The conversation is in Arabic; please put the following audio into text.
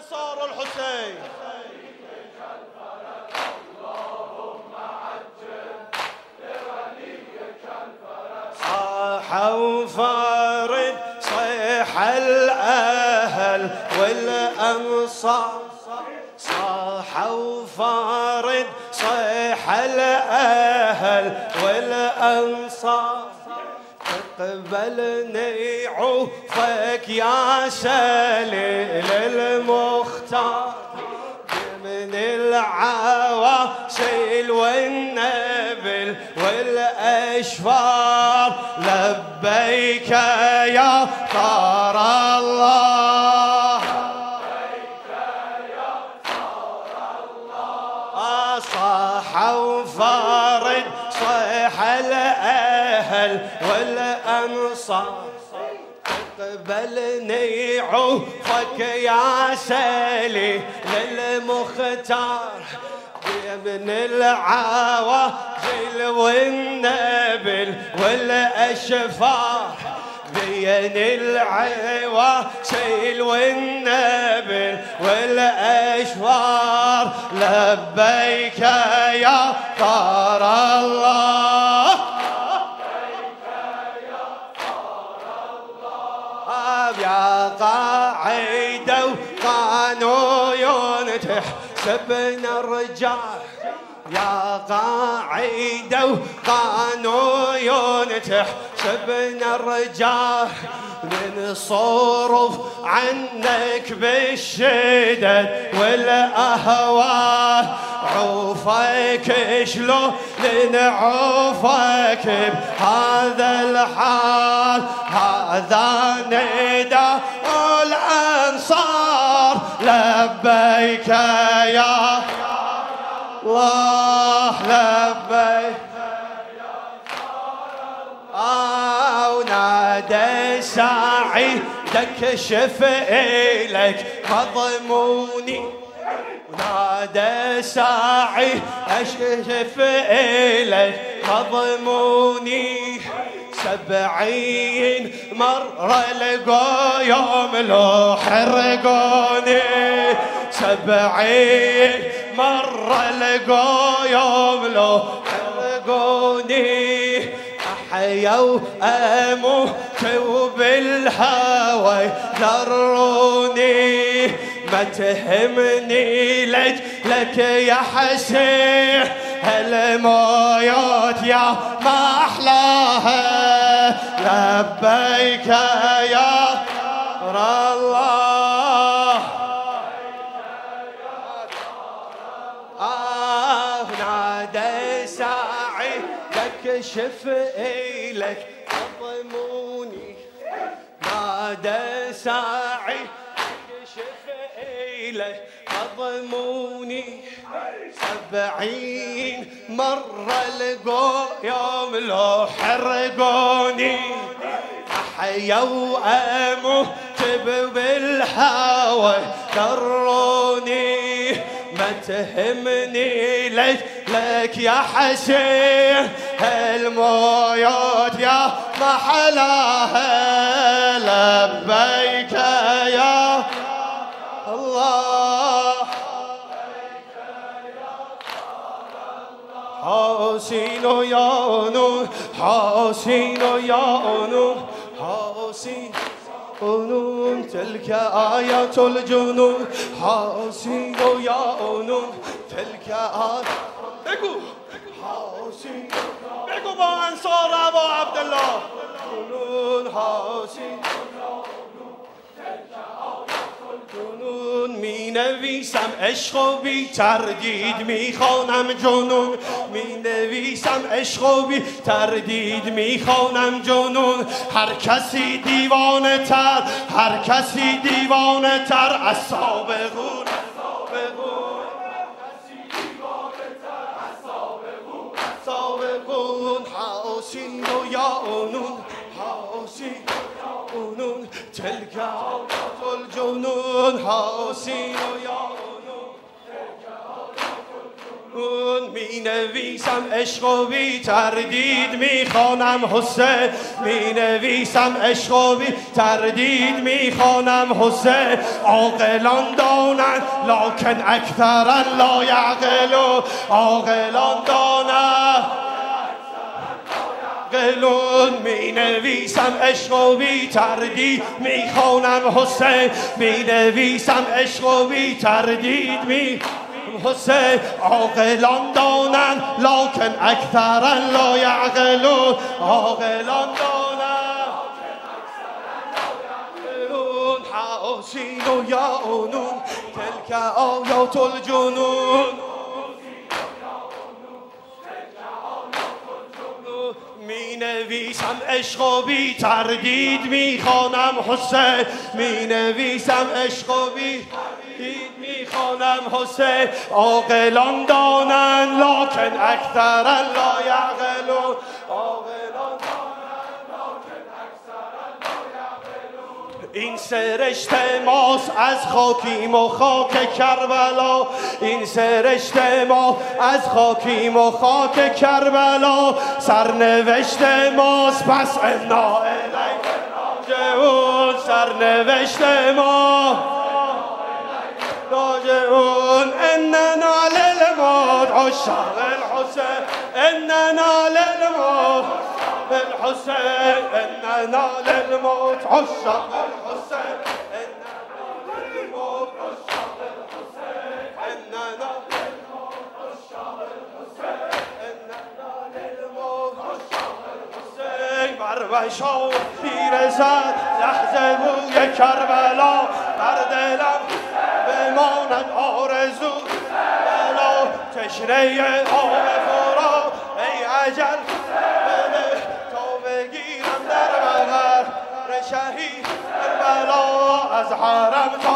أنصار الحسين. صاحوا فارد صيح الأهل والأنصار، صاحوا فارد صيح الأهل والأنصار، تقبلني عوفك يا سليل المختار، من العواشل والنبل والأشفار، لبيك يا طار الله، لبيك يا طار الله. صاحوا فارد صيح الأهل والأنصار، تقبلني عوفك يا سليل للمختار، من العواجل والنبل والأشفار، بين العواجل والنبل والأشفار، لبيك يا طار الله، لبيك يا طار الله. يا قاعدة وقانون تحسبنا الرجال، يا قاعدة وقانون تحسبنا الرجال، من صرف عنك بالشدد والأهوال، عوفك شلون لنعوفك بهذا الحال، هذا نداء الأنصار، لبيك يا الله، لبيك ونادى ساعي تكشف إلك مضموني، ونادى ساعي أكشف إلك مضموني، 70 مرة لقوا يوم لو حرقوني، 70 مرة لقوا يوم لو حرقوني، أحيوا أموت وبالهوى ذروني، ما تهمني لك يا حسين، هالموت يا ما أحلاها، لبيك يا الله، نادى ساعي تكشف إلك مضموني، نادى ساعي تكشف إلك مضموني، 70 مرة لقوا يوم لو حرقوني، أحيوا أموت بالهوى ذروني، ما تهمني لك يا حسين، هالموت يا محلاها، لبيك يا الله، حسين يا نور، حسين يا نور، حسين نور، تلك آية الجنون، حسين يا نور، تلك آية. بگو حسين، بگو با انصار ابا عبدالله، جنون حسین جنون می نویسم عشق و بی تردید می خوانم، جنون می نویسم عشق و بی تردید می خوانم، جنون هر کسی دیوانه تر، هر کسی دیوانه تر از سابقون، سابقون حسین و یانون، حسین جنون تلك الجنون، حسين يا جنون تلك الجنون. می نویسم عشق و بی تردید می خوانم حسین می نویسم عشق و بی تردید می خوانم حسین عاقلان دانند لکن اکثرا لا یعقلون عاقلان دانند می نویسم عشق و بی تردید می خوانم حسین می نویسم عشق و بی تردید می حسین عاقلان دانند لکن اکثرا لا یعقلون عاقلان دانند حسین و یعونون تلک آیات الجنون می نویسم عشق و بی تردید می خوانم حسین می نویسم عشق و بی تردید می خوانم حسین عاقلان دانند لکن اکثرا لا یعقلون عاقلان دانند لکن اکثرا لا یعقلون این سرشت ماست از خاکیم و خاک کربلا این سرشت ما از خاکیم و خاک کربلا سرنوشت ماست پس انا الیک راجعون سرنوشت ما راجعون اننا للموت عشاق الحسین اننا للموت الحسین اننا للموت عشاق الحسین اننا للموت عشاق الحسين اننا للموت عشاق الحسين اننا للموت عشاق الحسين بر وشام پیرزن لحظه بوی کربلا بر دلم بماند آرزو بلا تشنه آب فرات ای عجل بده تا بگیرم در بغل شهید کربلا از حرم تا